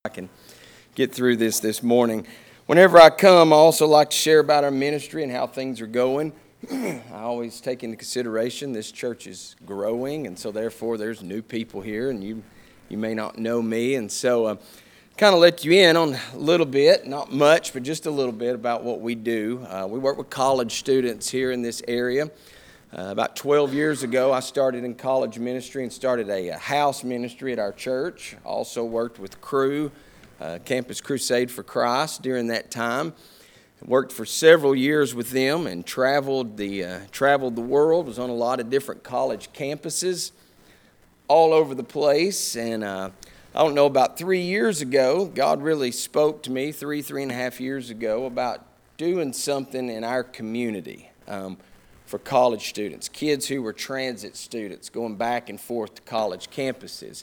I can get through this morning. Whenever I come, I also like to share about our ministry and how things are going. I always take into consideration this church is growing, and so therefore there's new people here, and you may not know me, and so kind of let you in on a little bit, not much, but just a little bit about what we do. We work with college students here in this area. About 12 years ago, I started in college ministry and started a house ministry at our church. Also worked with Cru, Campus Crusade for Christ during that time. Worked for several years with them and traveled the world. Was on a lot of different college campuses all over the place. And I don't know, about 3 years ago, God really spoke to me, three and a half years ago, about doing something in our community. For college students, kids who were transit students going back and forth to college campuses.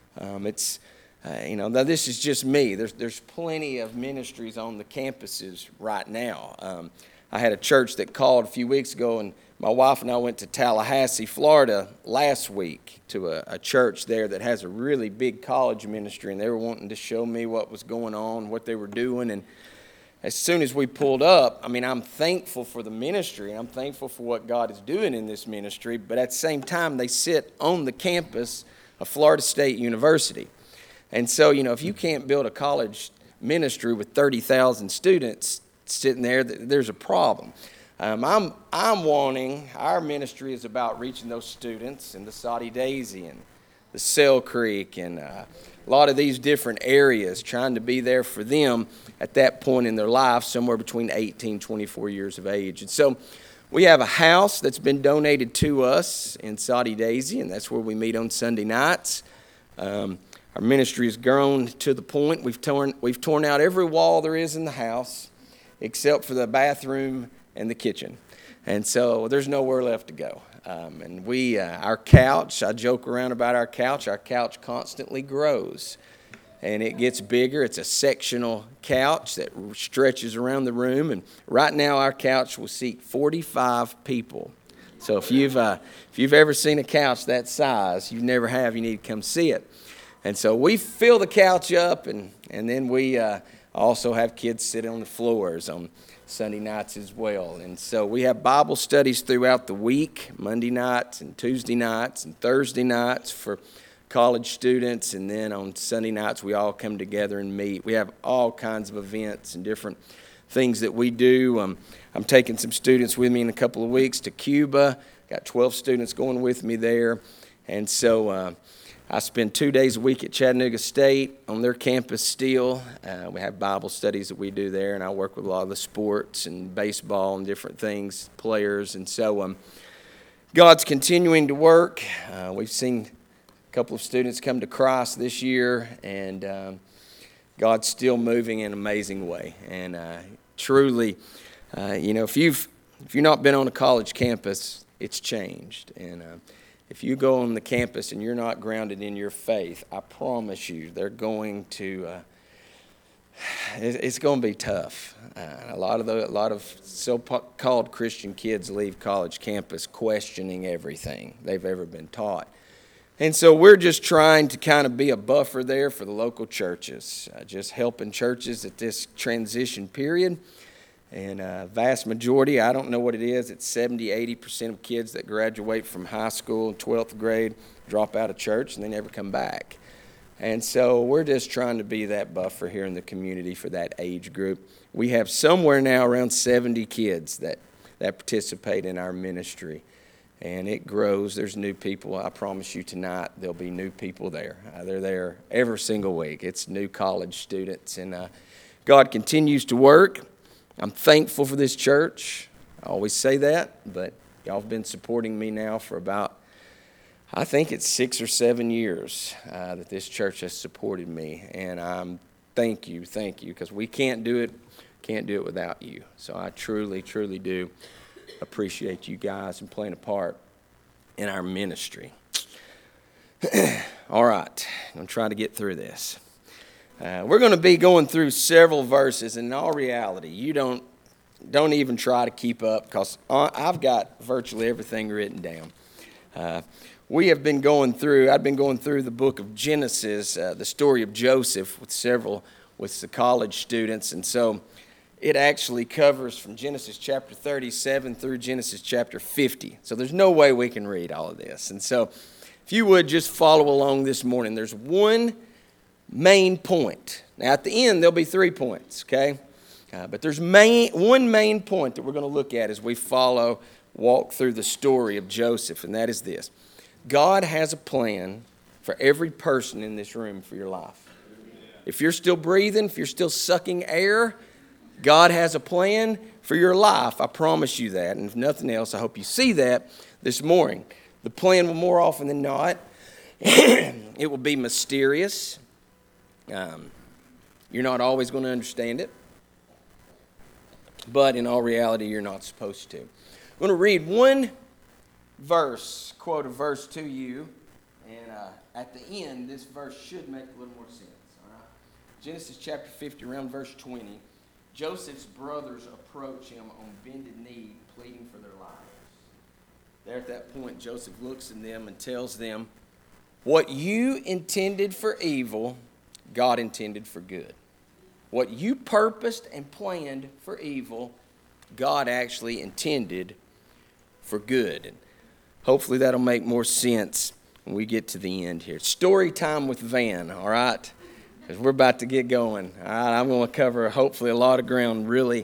Now this is just me. There's plenty of ministries on the campuses right now. I had a church that called a few weeks ago, and my wife and I went to Tallahassee, Florida last week to a church there that has a really big college ministry, and they were wanting to show me what was going on, what they were doing, and as soon as we pulled up, I'm thankful for the ministry. I'm thankful for what God is doing in this ministry. But at the same time, they sit on the campus of Florida State University. And so, if you can't build a college ministry with 30,000 students sitting there, there's a problem. I'm wanting, our ministry is about reaching those students in the Soddy Daisy and the Sale Creek and a lot of these different areas, trying to be there for them at that point in their life, somewhere between 18 and 24 years of age. And so we have a house that's been donated to us in Soddy Daisy, and that's where we meet on Sunday nights. Our ministry has grown to the point we've torn out every wall there is in the house except for the bathroom and the kitchen. And so there's nowhere left to go. And our couch, I joke around about our couch constantly grows. And it gets bigger. It's a sectional couch that stretches around the room. And right now our couch will seat 45 people. So if you've ever seen a couch that size, you never have, you need to come see it. And so we fill the couch up, and then we also have kids sit on the floors on Sunday nights as well. And so we have Bible studies throughout the week, Monday nights and Tuesday nights and Thursday nights for college students. And then on Sunday nights, we all come together and meet. We have all kinds of events and different things that we do. I'm taking some students with me in a couple of weeks to Cuba. Got 12 students going with me there. And so I spend 2 days a week at Chattanooga State on their campus still. We have Bible studies that we do there, and I work with a lot of the sports and baseball and different things, players. And so God's continuing to work. We've seen a couple of students come to Christ this year, and God's still moving in an amazing way. And truly, if you've not been on a college campus, it's changed. And if you go on the campus and you're not grounded in your faith, I promise you, they're going to. It's going to be tough. A lot of so-called Christian kids leave college campus questioning everything they've ever been taught, and so we're just trying to kind of be a buffer there for the local churches, just helping churches at this transition period. And vast majority, I don't know what it is, it's 70-80% of kids that graduate from high school, 12th grade, drop out of church, and they never come back. And so we're just trying to be that buffer here in the community for that age group. We have somewhere now around 70 kids that participate in our ministry. And it grows. There's new people. I promise you tonight there'll be new people there. They're there every single week. It's new college students. And God continues to work. I'm thankful for this church. I always say that, but y'all have been supporting me now for about, I think it's 6 or 7 years that this church has supported me. And thank you, because we can't do it without you. So I truly, truly do appreciate you guys and playing a part in our ministry. All right, I'm going to try to get through this. We're going to be going through several verses, and in all reality, you don't even try to keep up, because I've got virtually everything written down. I've been going through the book of Genesis, the story of Joseph with the college students. And so it actually covers from Genesis chapter 37 through Genesis chapter 50. So there's no way we can read all of this. And so if you would just follow along this morning, there's one main point. Now at the end, there'll be 3 points, okay? But there's one main point that we're going to look at as we walk through the story of Joseph, and that is this. God has a plan for every person in this room for your life. If you're still breathing, if you're still sucking air, God has a plan for your life. I promise you that. And if nothing else, I hope you see that this morning. The plan will more often than not, it will be mysterious. You're not always going to understand it. But in all reality, you're not supposed to. I'm going to read one quote a verse to you, and at the end, this verse should make a little more sense. All right? Genesis chapter 50, around verse 20, Joseph's brothers approach him on bended knee, pleading for their lives. There at that point, Joseph looks at them and tells them, what you intended for evil, God intended for good. What you purposed and planned for evil, God actually intended for good. And hopefully that'll make more sense when we get to the end here. Story time with Van, all right? Because we're about to get going. All right, I'm going to cover hopefully a lot of ground really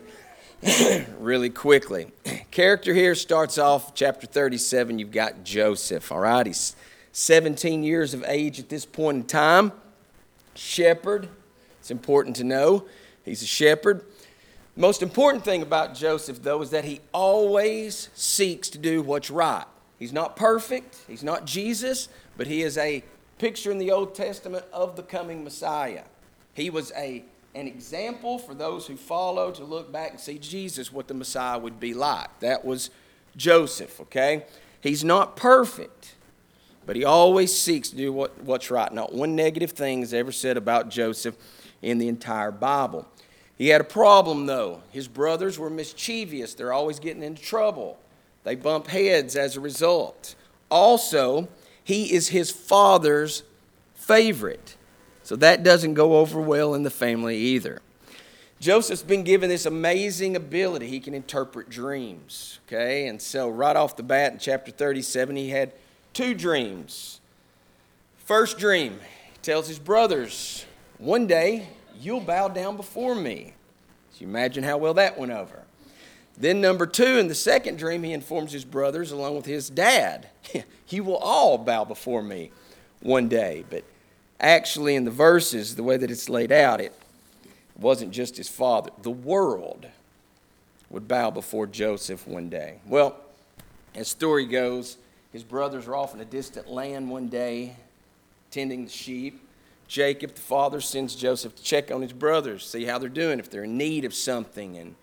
quickly. Character here starts off chapter 37. You've got Joseph, all right? He's 17 years of age at this point in time. Shepherd. It's important to know he's a shepherd. The most important thing about Joseph, though, is that he always seeks to do what's right. He's not perfect. He's not Jesus, but he is a picture in the Old Testament of the coming Messiah. He was an example for those who follow to look back and see Jesus, what the Messiah would be like. That was Joseph, okay? He's not perfect, but he always seeks to do what's right. Not one negative thing is ever said about Joseph in the entire Bible. He had a problem, though. His brothers were mischievous. They're always getting into trouble. They bump heads as a result. Also, he is his father's favorite. So that doesn't go over well in the family either. Joseph's been given this amazing ability. He can interpret dreams. Okay, and so right off the bat in chapter 37, he had 2 dreams. First dream, he tells his brothers, one day you'll bow down before me. So you imagine how well that went over. Then number 2, in the second dream, he informs his brothers along with his dad, you will all bow before me one day. But actually in the verses, the way that it's laid out, it wasn't just his father. The world would bow before Joseph one day. Well, as the story goes, his brothers are off in a distant land one day, tending the sheep. Jacob, the father, sends Joseph to check on his brothers, see how they're doing, if they're in need of something. And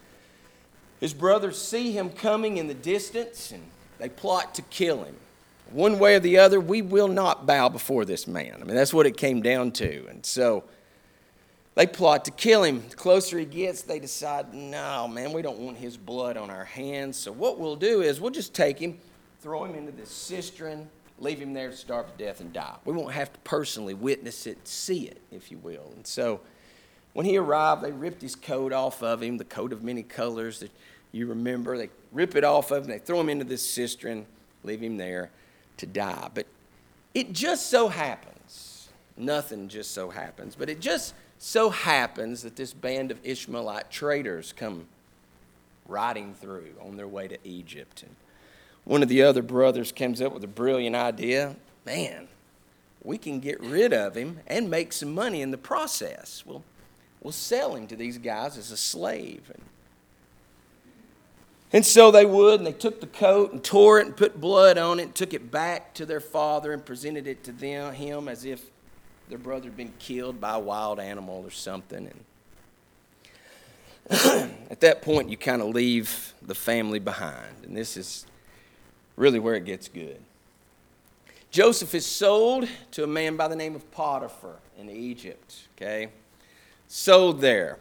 his brothers see him coming in the distance, and they plot to kill him. One way or the other, we will not bow before this man. I mean, that's what it came down to. And so they plot to kill him. The closer he gets, they decide, no, man, we don't want his blood on our hands. So what we'll do is we'll just take him, throw him into this cistern, leave him there to starve to death and die. We won't have to personally witness it, see it, if you will. And so when he arrived, they ripped his coat off of him, the coat of many colors that you remember. They rip it off of him, they throw him into this cistern, leave him there to die. But it just so happens, nothing just so happens, but it just so happens that this band of Ishmaelite traders come riding through on their way to Egypt. And one of the other brothers comes up with a brilliant idea. Man, we can get rid of him and make some money in the process. We'll sell him to these guys as a slave. And so they would, and they took the coat and tore it and put blood on it and took it back to their father and presented it to him as if their brother had been killed by a wild animal or something. And at that point, you kind of leave the family behind. And this is really where it gets good. Joseph is sold to a man by the name of Potiphar in Egypt, okay? Sold there.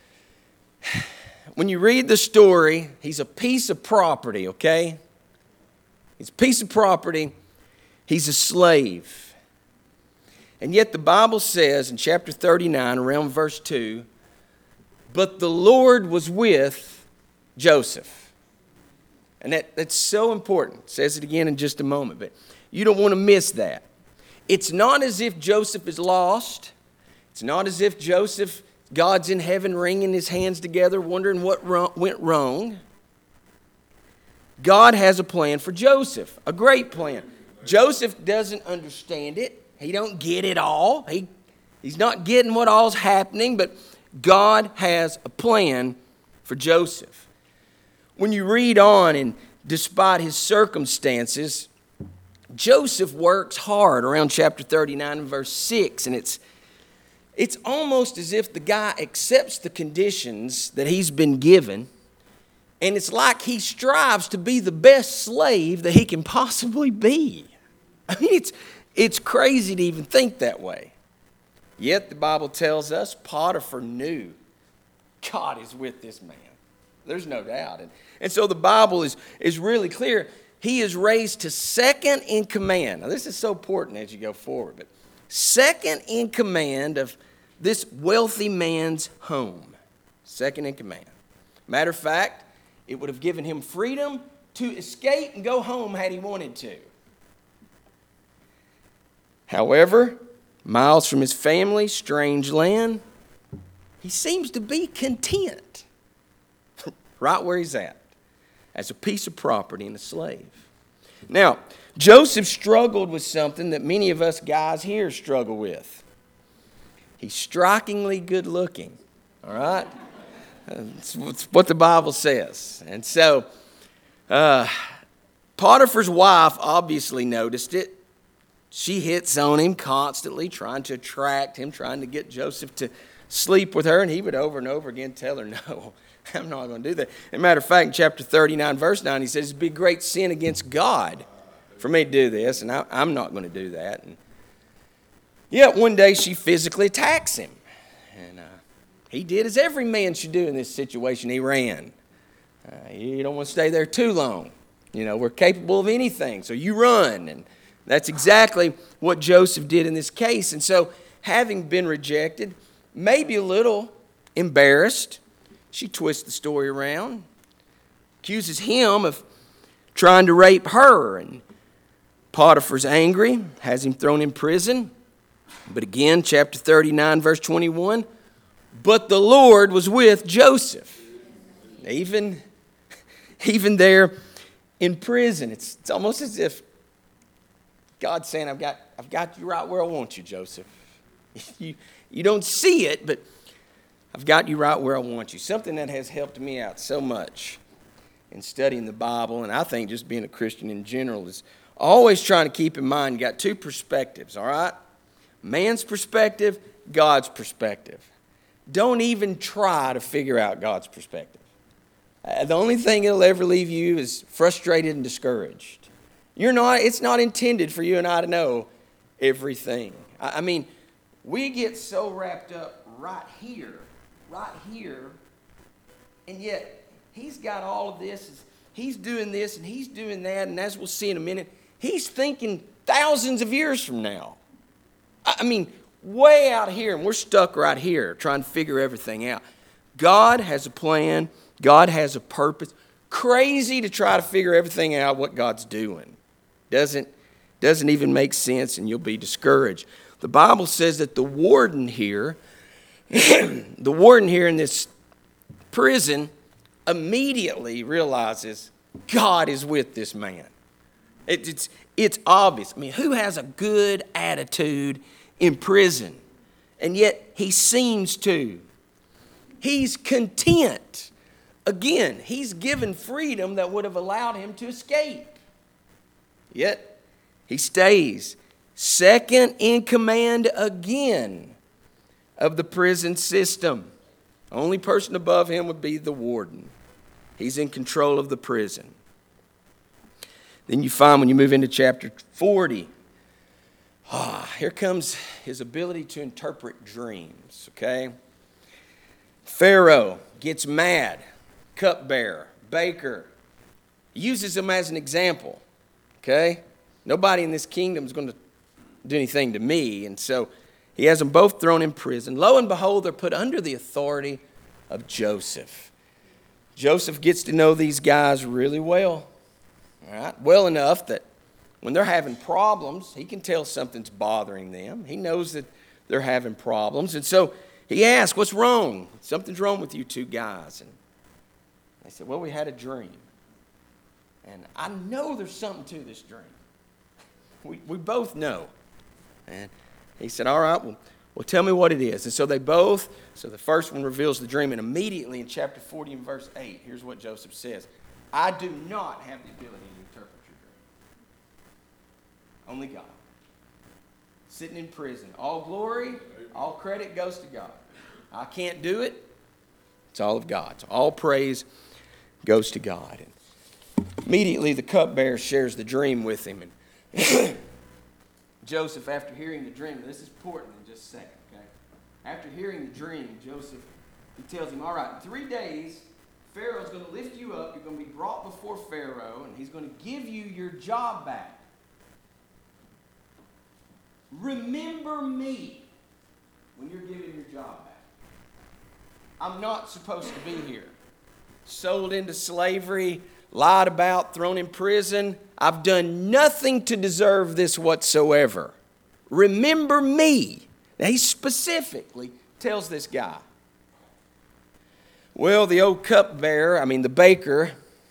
When you read the story, he's a piece of property, okay? He's a piece of property. He's a slave. And yet the Bible says in chapter 39, around verse 2, but the Lord was with Joseph. And that's so important. It says it again in just a moment, but you don't want to miss that. It's not as if Joseph is lost. It's not as if God's in heaven wringing his hands together, wondering what went wrong. God has a plan for Joseph, a great plan. Joseph doesn't understand it. He don't get it all. He's not getting what all's happening, but God has a plan for Joseph. When you read on, and despite his circumstances, Joseph works hard around chapter 39 and verse 6, and it's almost as if the guy accepts the conditions that he's been given, and it's like he strives to be the best slave that he can possibly be. I mean, it's crazy to even think that way. Yet the Bible tells us Potiphar knew God is with this man. There's no doubt. And so the Bible is really clear. He is raised to second in command. Now, this is so important as you go forward, but second in command of this wealthy man's home. Second in command. Matter of fact, it would have given him freedom to escape and go home had he wanted to. However, miles from his family, strange land, he seems to be content right where he's at, as a piece of property and a slave. Now, Joseph struggled with something that many of us guys here struggle with. He's strikingly good looking, all right? That's what the Bible says. And so, Potiphar's wife obviously noticed it. She hits on him constantly, trying to attract him, trying to get Joseph to sleep with her, and he would over and over again tell her, no, I'm not going to do that. As a matter of fact, in chapter 39, verse 9, he says, it'd be a great sin against God for me to do this, and I'm not going to do that. And yet one day she physically attacks him. And he did as every man should do in this situation. He ran. You don't want to stay there too long. You know, we're capable of anything, so you run. And that's exactly what Joseph did in this case. And so, having been rejected, maybe a little embarrassed, she twists the story around, accuses him of trying to rape her. And Potiphar's angry, has him thrown in prison. But again, chapter 39, verse 21, but the Lord was with Joseph. Even there in prison, it's almost as if God's saying, I've got you right where I want you, Joseph. You don't see it, but I've got you right where I want you. Something that has helped me out so much in studying the Bible, and I think just being a Christian in general, is always trying to keep in mind you got two perspectives, all right? Man's perspective, God's perspective. Don't even try to figure out God's perspective. The only thing it'll ever leave you is frustrated and discouraged. It's not intended for you and I to know everything. I mean, we get so wrapped up right here, and yet he's got all of this. He's doing this and he's doing that, and as we'll see in a minute, he's thinking thousands of years from now. I mean, way out here, and we're stuck right here trying to figure everything out. God has a plan. God has a purpose. Crazy to try to figure everything out what God's doing. Doesn't even make sense, and you'll be discouraged. The Bible says that the warden here in this prison immediately realizes God is with this man. It's obvious. I mean, who has a good attitude in prison? And yet he seems to. He's content. Again, he's given freedom that would have allowed him to escape. Yet he stays second in command again of the prison system. The only person above him would be the warden. He's in control of the prison. Then you find when you move into chapter 40, here comes his ability to interpret dreams, okay? Pharaoh gets mad, cupbearer, baker. He uses them as an example, okay? Nobody in this kingdom is going to do anything to me. And so he has them both thrown in prison. Lo and behold, they're put under the authority of Joseph. Joseph gets to know these guys really well. All right? Well enough that when they're having problems, he can tell something's bothering them. He knows that they're having problems. And so he asks, what's wrong? Something's wrong with you two guys. And they said, well, we had a dream. And I know there's something to this dream. We both know. And he said, all right, well, tell me what it is. And so so the first one reveals the dream. And immediately in chapter 40 and verse 8, here's what Joseph says. I do not have the ability to interpret your dream. Only God. Sitting in prison. All glory, all credit goes to God. I can't do it. It's all of God. So all praise goes to God. And immediately the cupbearer shares the dream with him. And Joseph, after hearing the dream, this is important in just a second, okay? After hearing the dream, Joseph, he tells him, all right, in 3 days, Pharaoh's going to lift you up. You're going to be brought before Pharaoh, and he's going to give you your job back. Remember me when you're giving your job back. I'm not supposed to be here. Sold into slavery, lied about, thrown in prison. I've done nothing to deserve this whatsoever. Remember me. Now, he specifically tells this guy. Well, the old cupbearer, the baker,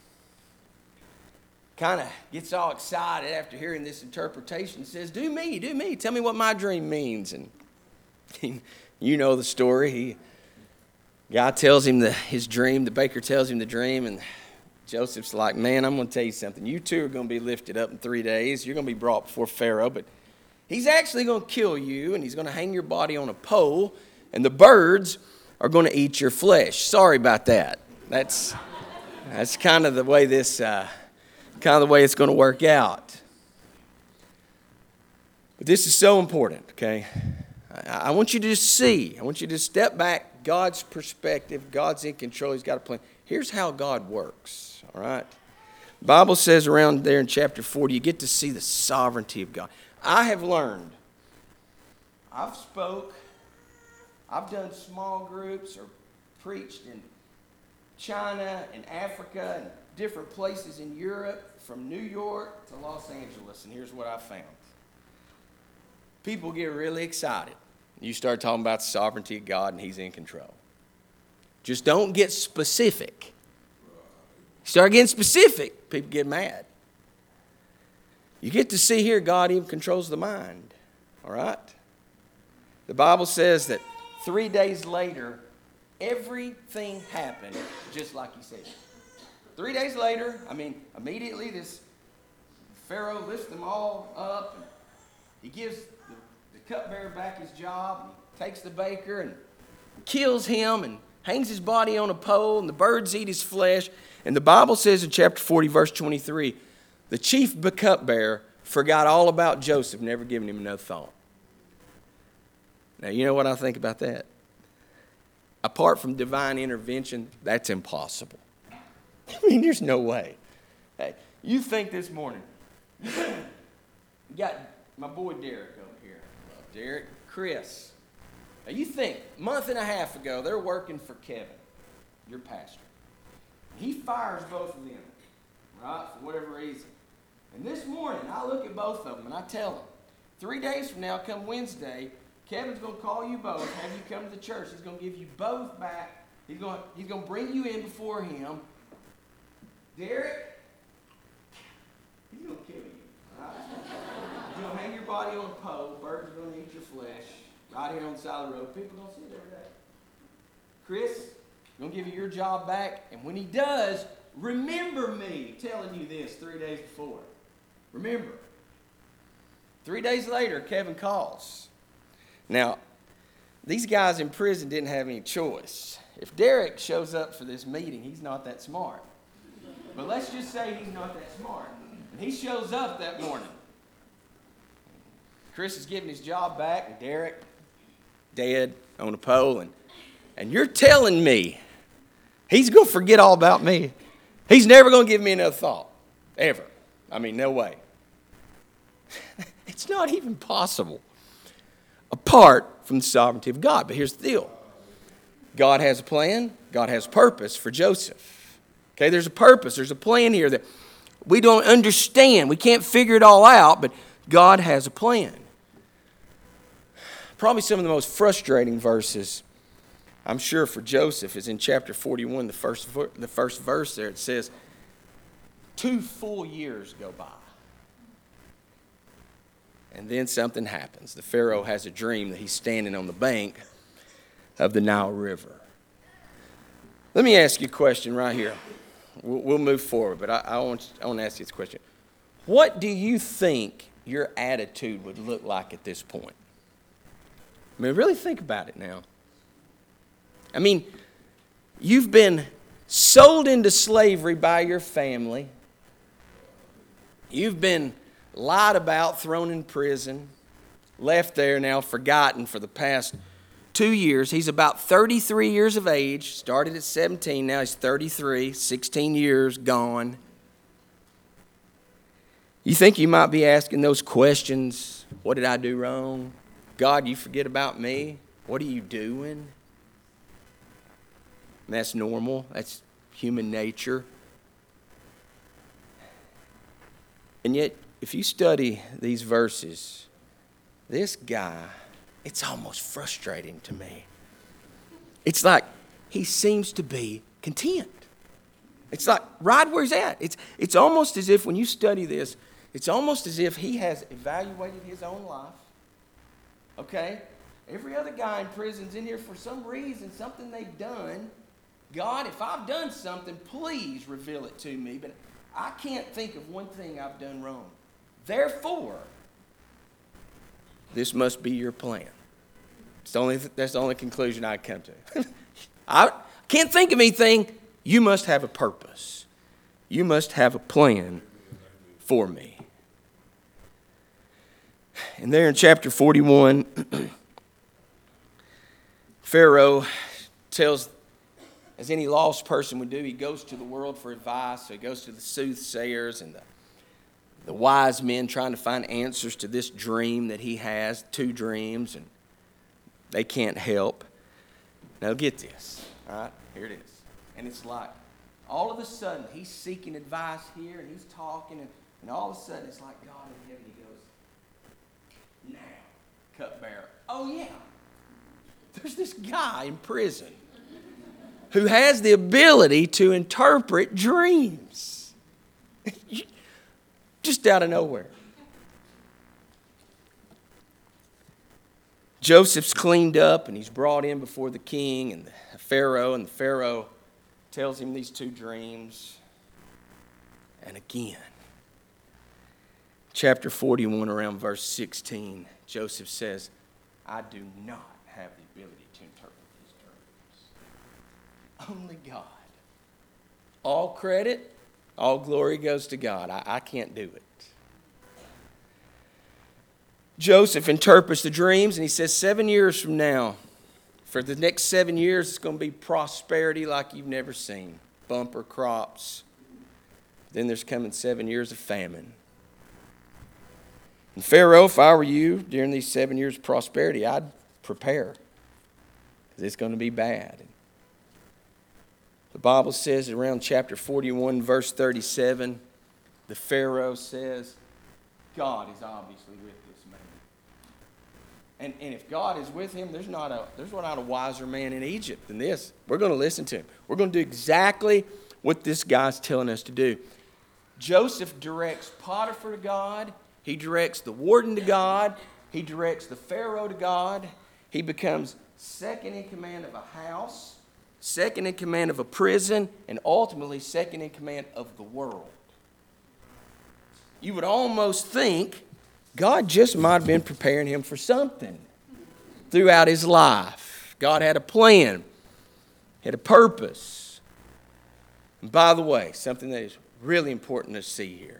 kind of gets all excited after hearing this interpretation. Says, do me. Tell me what my dream means. And you know the story. Guy tells him his dream. The baker tells him the dream. And Joseph's like, man, I'm going to tell you something. You two are going to be lifted up in 3 days. You're going to be brought before Pharaoh. But he's actually going to kill you. And he's going to hang your body on a pole. And the birds are going to eat your flesh. Sorry about that. That's kind of the way it's going to work out. But this is so important, okay? I want you to just see. I want you to step back. God's perspective. God's in control. He's got a plan. Here's how God works, all right? The Bible says around there in chapter 40, you get to see the sovereignty of God. I have learned. I've done small groups or preached in China and Africa and different places in Europe, from New York to Los Angeles, and here's what I found. People get really excited. You start talking about the sovereignty of God and He's in control. Just don't get specific. Start getting specific, people get mad. You get to see here God even controls the mind, all right? The Bible says that 3 days later, everything happened just like He said. 3 days later, immediately this Pharaoh lifts them all up. And he gives the cupbearer back his job. And he takes the baker and kills him and hangs his body on a pole, and the birds eat his flesh. And the Bible says in chapter 40, verse 23, the chief cupbearer forgot all about Joseph, never giving him another thought. Now, you know what I think about that? Apart from divine intervention, that's impossible. There's no way. Hey, you think this morning, you got my boy Derek over here. Derek, Chris. Now, you think, a month and a half ago, they're working for Kevin, your pastor. He fires both of them, right, for whatever reason. And this morning, I look at both of them and I tell them, 3 days from now, come Wednesday, Kevin's going to call you both, have you come to the church. He's going to give you both back. He's going to bring you in before him. Derek, he's going to kill you. Right? He's going to hang your body on a pole. Birds are going to eat your flesh. Right here on the side of the road. People don't see it every day. Chris, I'm going to give you your job back. And when he does, remember me telling you this 3 days before. Remember. 3 days later, Kevin calls. Now, these guys in prison didn't have any choice. If Derek shows up for this meeting, he's not that smart. But let's just say he's not that smart. And he shows up that morning. Chris is giving his job back, and Derek, dead on a pole. And you're telling me he's going to forget all about me. He's never going to give me another thought, ever. No way. It's not even possible apart from the sovereignty of God. But here's the deal. God has a plan. God has purpose for Joseph. Okay, there's a purpose. There's a plan here that we don't understand. We can't figure it all out, but God has a plan. Probably some of the most frustrating verses, I'm sure, for Joseph is in chapter 41, the first verse there. It says, 2 full years go by. And then something happens. The Pharaoh has a dream that he's standing on the bank of the Nile River. Let me ask you a question right here. We'll move forward, but I want to ask you this question. What do you think your attitude would look like at this point? I mean, really think about it now. I mean, you've been sold into slavery by your family. You've been lied about, thrown in prison, left there now, forgotten for the past 2 years. He's about 33 years of age, started at 17, now he's 33, 16 years gone. You think you might be asking those questions, what did I do wrong? God, you forget about me? What are you doing? And that's normal. That's human nature. And yet, if you study these verses, this guy, it's almost frustrating to me. It's like he seems to be content. It's like right where he's at. It's almost as if when you study this, it's almost as if he has evaluated his own life. Okay? Every other guy in prison's in here for some reason, something they've done. God, if I've done something, please reveal it to me. But I can't think of one thing I've done wrong. Therefore, this must be your plan. That's the only conclusion I come to. I can't think of anything. You must have a purpose. You must have a plan for me. And there in chapter 41, Pharaoh tells, as any lost person would do, he goes to the world for advice. So he goes to the soothsayers and the wise men trying to find answers to this dream that he has, 2 dreams, and they can't help. Now get this, all right? Here it is. And it's like, all of a sudden, he's seeking advice here, and he's talking, and all of a sudden, it's like God in heaven, he goes, now, cupbearer. Oh, yeah. There's this guy in prison who has the ability to interpret dreams. Just out of nowhere. Joseph's cleaned up and he's brought in before the king and the Pharaoh tells him these 2 dreams. And again, chapter 41, around verse 16, Joseph says, I do not have the ability to interpret these dreams. Only God. All credit, all glory goes to God. I can't do it. Joseph interprets the dreams and he says 7 years from now, for the next 7 years, it's going to be prosperity like you've never seen. Bumper crops. Then there's coming 7 years of famine. And Pharaoh, if I were you, during these 7 years of prosperity, I'd prepare. Because it's going to be bad. The Bible says around chapter 41, verse 37, the Pharaoh says, God is obviously with this man. And if God is with him, there's not a wiser man in Egypt than this. We're going to listen to him. We're going to do exactly what this guy's telling us to do. Joseph directs Potiphar to God. He directs the warden to God. He directs the Pharaoh to God. He becomes second in command of a house, second in command of a prison, and ultimately second in command of the world. You would almost think God just might have been preparing him for something throughout his life. God had a plan, had a purpose. And by the way, something that is really important to see here.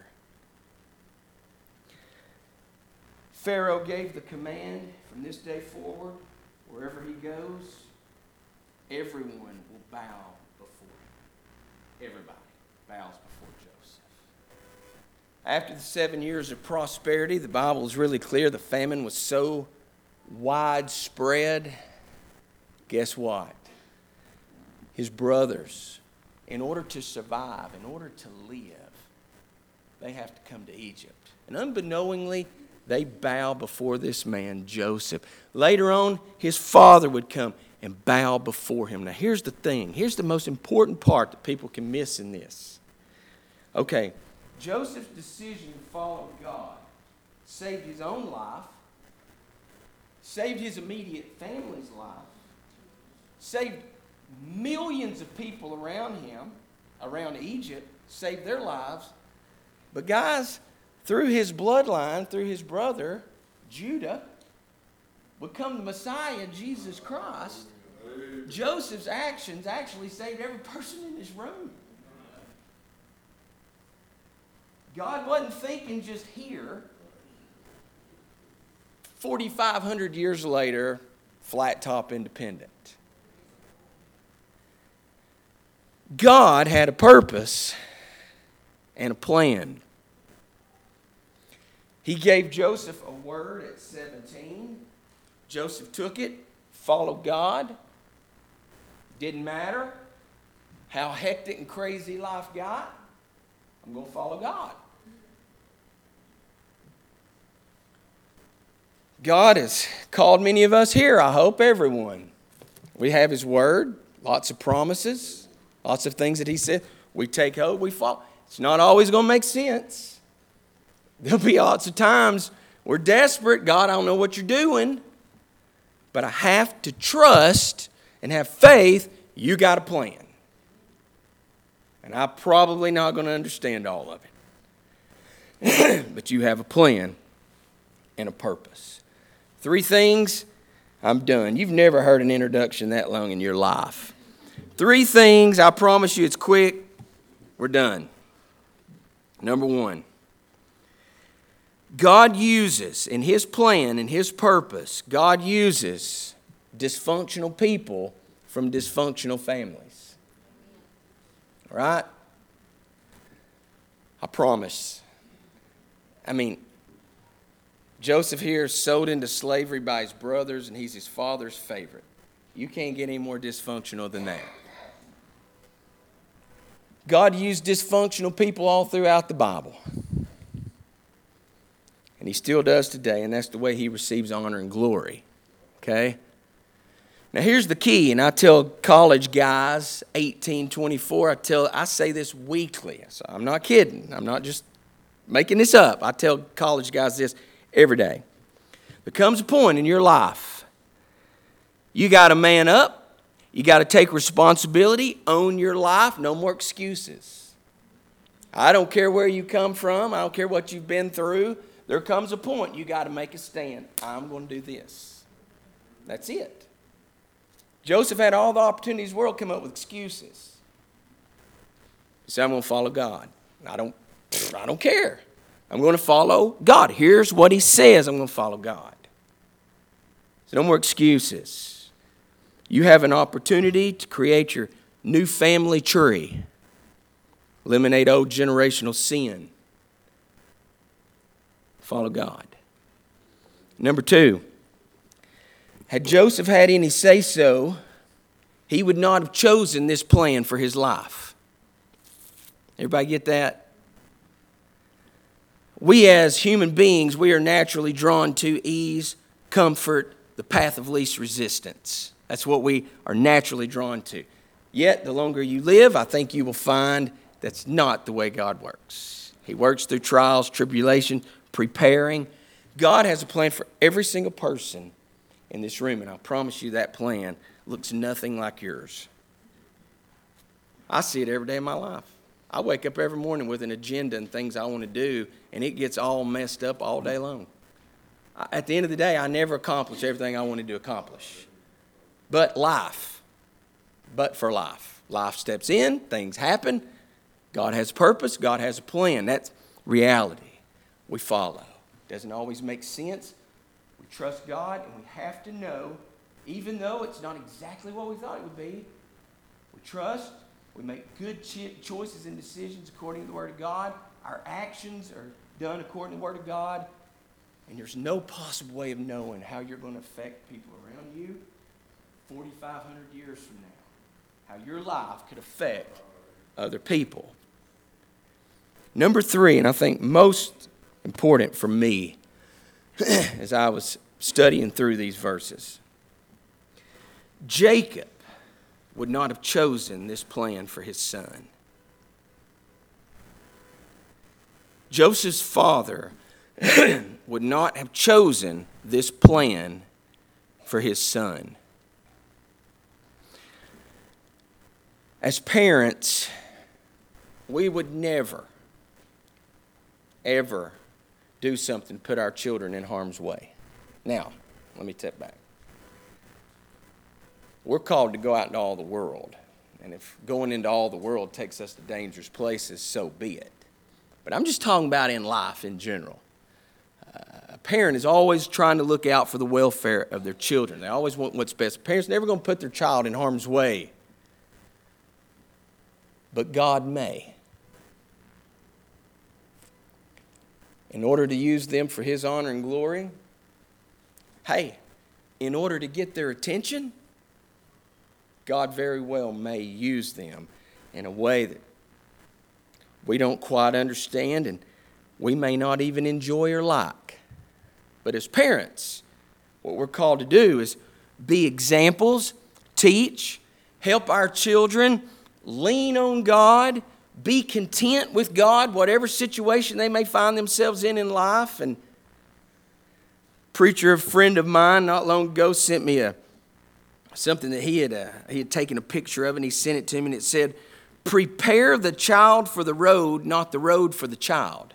Pharaoh gave the command from this day forward, wherever he goes, everyone will bow before him. Everybody bows before Joseph. After the 7 years of prosperity, the Bible is really clear. The famine was so widespread. Guess what? His brothers, in order to survive, in order to live, they have to come to Egypt. And unbeknowingly, they bow before this man, Joseph. Later on, his father would come and bow before him. Now, here's the thing. Here's the most important part that people can miss in this. Okay, Joseph's decision to follow God saved his own life, saved his immediate family's life, saved millions of people around him, around Egypt, saved their lives. But guys, through his bloodline, through his brother, Judah, would come the Messiah, Jesus Christ. Joseph's actions actually saved every person in this room. God wasn't thinking just here. 4,500 years later, flat top independent. God had a purpose and a plan. He gave Joseph a word at 17. Joseph took it, followed God. Didn't matter how hectic and crazy life got. I'm going to follow God. God has called many of us here, I hope everyone. We have His Word, lots of promises, lots of things that He said. We take hold, we follow. It's not always going to make sense. There'll be lots of times we're desperate. God, I don't know what you're doing. But I have to trust and have faith you got a plan. And I'm probably not going to understand all of it. But you have a plan and a purpose. 3 things, I'm done. You've never heard an introduction that long in your life. 3 things, I promise you it's quick. We're done. Number 1. God uses, in His plan and His purpose, God uses dysfunctional people from dysfunctional families. All right? I promise. Joseph here is sold into slavery by his brothers, and he's his father's favorite. You can't get any more dysfunctional than that. God used dysfunctional people all throughout the Bible. And He still does today, and that's the way He receives honor and glory. Okay? Now here's the key, and I tell college guys, 18, 24, I say this weekly. So I'm not kidding. I'm not just making this up. I tell college guys this every day. There comes a point in your life, you got to man up. You got to take responsibility, own your life, no more excuses. I don't care where you come from. I don't care what you've been through. There comes a point you got to make a stand. I'm going to do this. That's it. Joseph had all the opportunities in the world to come up with excuses. He said, I'm going to follow God. I don't care. I'm going to follow God. Here's what He says. I'm going to follow God. So no more excuses. You have an opportunity to create your new family tree. Eliminate old generational sin. Follow God. Number 2, had Joseph had any say-so, he would not have chosen this plan for his life. Everybody get that? We as human beings, we are naturally drawn to ease, comfort, the path of least resistance. That's what we are naturally drawn to. Yet, the longer you live, I think you will find that's not the way God works. He works through trials, tribulation, preparing. God has a plan for every single person in this room, and I promise you that plan looks nothing like yours. I see it every day in my life. I wake up every morning with an agenda and things I want to do, and it gets all messed up all day long. At the end of the day, I never accomplish everything I wanted to accomplish. But for life. Life steps in, things happen. God has a purpose, God has a plan. That's reality. We follow. Doesn't always make sense. We trust God, and we have to know, even though it's not exactly what we thought it would be, we trust, we make good choices and decisions according to the Word of God. our actions are done according to the Word of God, and there's no possible way of knowing how you're going to affect people around you 4,500 years from now. How your life could affect other people. Number 3, and I think most important for me as I was studying through these verses, Jacob would not have chosen this plan for his son. Joseph's father would not have chosen this plan for his son. As parents, we would never, ever do something to put our children in harm's way. Now, let me step back. We're called to go out into all the world. And if going into all the world takes us to dangerous places, so be it. But I'm just talking about in life in general. A parent is always trying to look out for the welfare of their children. They always want what's best. Parents are never going to put their child in harm's way. But God may. In order to use them for His honor and glory, hey, in order to get their attention, God very well may use them in a way that we don't quite understand and we may not even enjoy or like. But as parents, what we're called to do is be examples, teach, help our children, lean on God, be content with God, whatever situation they may find themselves in life. And a friend of mine not long ago sent me something that he had taken a picture of, and he sent it to me, and it said, "Prepare the child for the road, not the road for the child."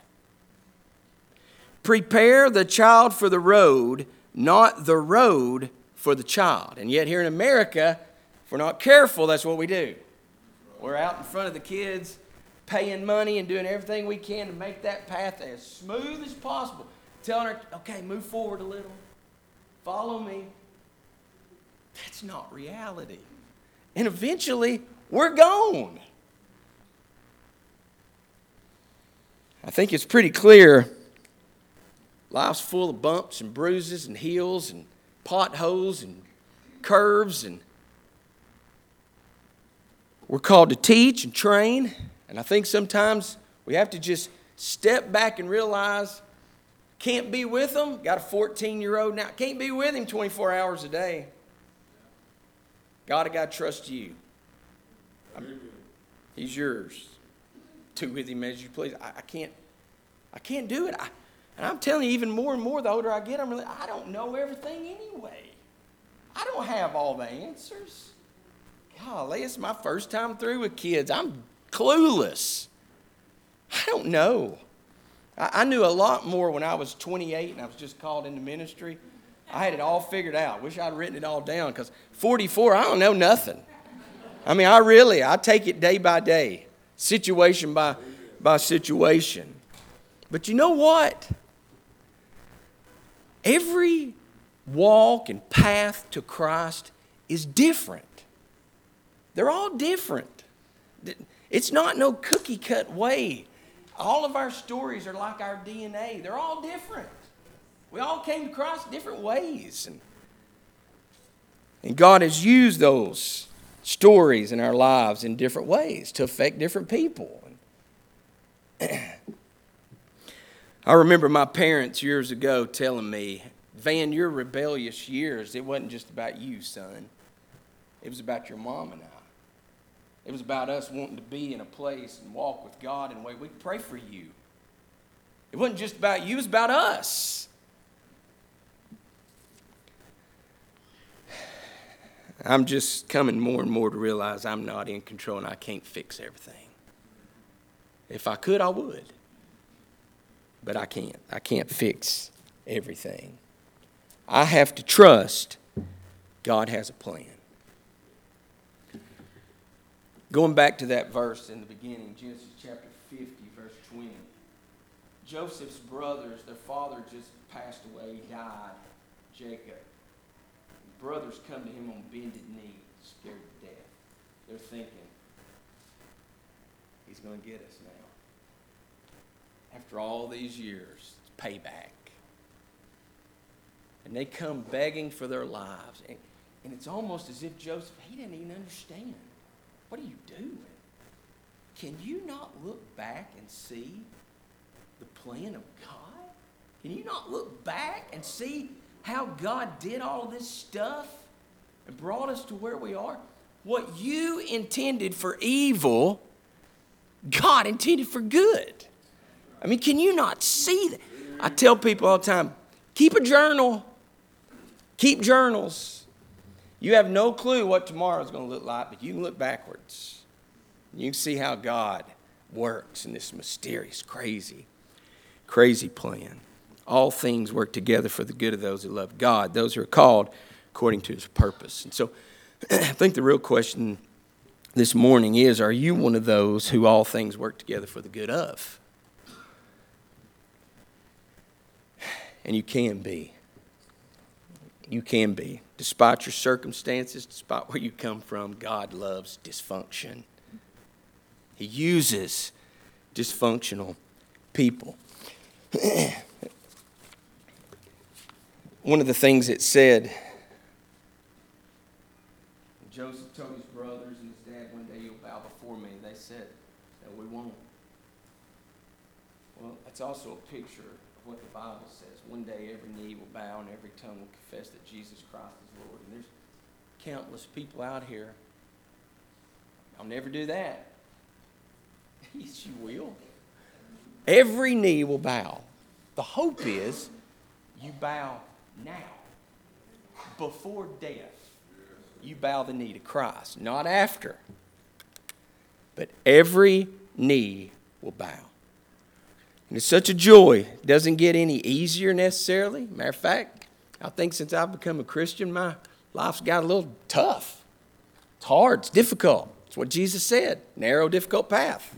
Prepare the child for the road, not the road for the child. And yet here in America, if we're not careful, that's what we do. We're out in front of the kids, paying money and doing everything we can to make that path as smooth as possible. Telling her, okay, move forward a little. Follow me. That's not reality. And eventually, we're gone. I think it's pretty clear. Life's full of bumps and bruises and hills and potholes and curves, and we're called to teach and train. And I think sometimes we have to just step back and realize, can't be with them. Got a 14-year-old now. Can't be with him 24 hours a day. God, I got to trust you. He's yours. Do with him as you please. I can't do it. And I'm telling you, even more and more, the older I get, I don't know everything anyway. I don't have all the answers. Golly, it's my first time through with kids. I'm clueless. I don't know. I knew a lot more when I was 28 and I was just called into ministry. I had it all figured out. Wish I'd written it all down, because 44, I don't know nothing. I mean, I take it day by day, situation by situation. But you know what? Every walk and path to Christ is different. They're all different. It's not no cookie-cut way. All of our stories are like our DNA. They're all different. We all came to Christ different ways. And God has used those stories in our lives in different ways to affect different people. I remember my parents years ago telling me, "Van, your rebellious years, it wasn't just about you, son. It was about your mom and I. It was about us wanting to be in a place and walk with God in a way we could pray for you. It wasn't just about you, it was about us." I'm just coming more and more to realize I'm not in control and I can't fix everything. If I could, I would. But I can't. I can't fix everything. I have to trust God has a plan. Going back to that verse in the beginning, Genesis chapter 50, verse 20. Joseph's brothers, their father just passed away, he died, Jacob. Brothers come to him on bended knee, scared to death. They're thinking, he's going to get us now. after all these years, it's payback. And they come begging for their lives. And it's almost as if Joseph, he didn't even understand. What are you doing? Can you not look back and see the plan of God? Can you not look back and see how God did all this stuff and brought us to where we are? What you intended for evil, God intended for good. I mean, can you not see that? I tell people all the time, keep a journal. Keep journals. You have no clue what tomorrow is going to look like, but you can look backwards. You can see how God works in this mysterious, crazy plan. All things work together for the good of those who love God, those who are called according to his purpose. And so I think the real question this morning is, are you one of those who all things work together for the good of? And you can be. You can be. Despite your circumstances, despite where you come from, God loves dysfunction. He uses dysfunctional people. One of the things it said, Joseph told his brothers and his dad, one day you'll bow before me. They said, no, we won't. Well, that's also a picture of what the Bible says. One day every knee will bow and every tongue will confess that Jesus Christ is Lord. And there's countless people out here. I'll never do that. Yes, you will. Every knee will bow. The hope is you bow now. Before death, you bow the knee to Christ. Not after. But every knee will bow. And it's such a joy. It doesn't get any easier necessarily. Matter of fact, I think since I've become a Christian, my life's got a little tough. It's hard. It's difficult. It's what Jesus said. Narrow, difficult path.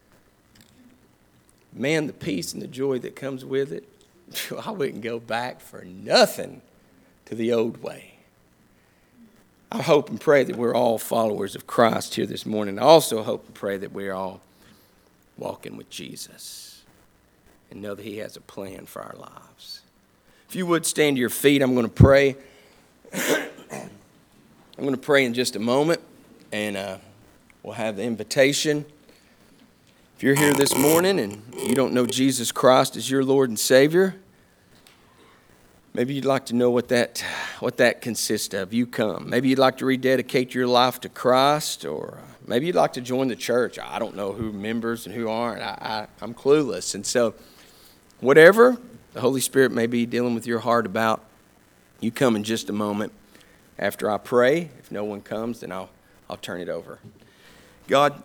Man, the peace and the joy that comes with it, I wouldn't go back for nothing to the old way. I hope and pray that we're all followers of Christ here this morning. I also hope and pray that we're all walking with Jesus and know that he has a plan for our lives. If you would stand to your feet, I'm going to pray. I'm going to pray in just a moment, and we'll have the invitation. If you're here this morning and you don't know Jesus Christ as your Lord and Savior, maybe you'd like to know what that consists of. You come. Maybe you'd like to rededicate your life to Christ, or maybe you'd like to join the church. I don't know who members and who aren't. I'm clueless. And so whatever the Holy Spirit may be dealing with your heart about, you come in just a moment after I pray. If no one comes, then I'll turn it over. God,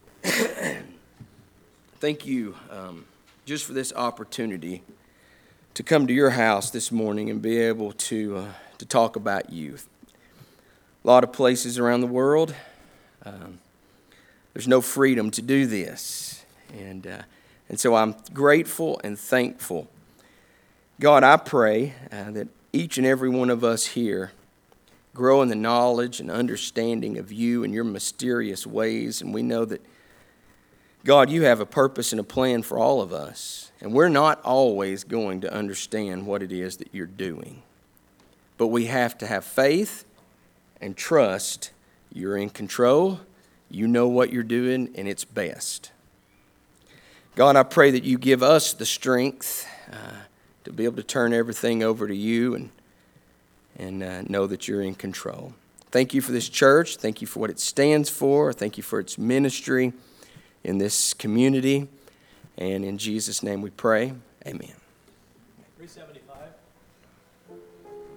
thank you just for this opportunity to come to your house this morning and be able to talk about you. A lot of places around the world, there's no freedom to do this. And so I'm grateful and thankful. God, I pray that each and every one of us here grow in the knowledge and understanding of you and your mysterious ways. And we know that, God, you have a purpose and a plan for all of us. And we're not always going to understand what it is that you're doing. But we have to have faith and trust you're in control. You know what you're doing, and it's best. God, I pray that you give us the strength to be able to turn everything over to you and know that you're in control. Thank you for this church. Thank you for what it stands for. Thank you for its ministry in this community. And in Jesus' name we pray. Amen. 375.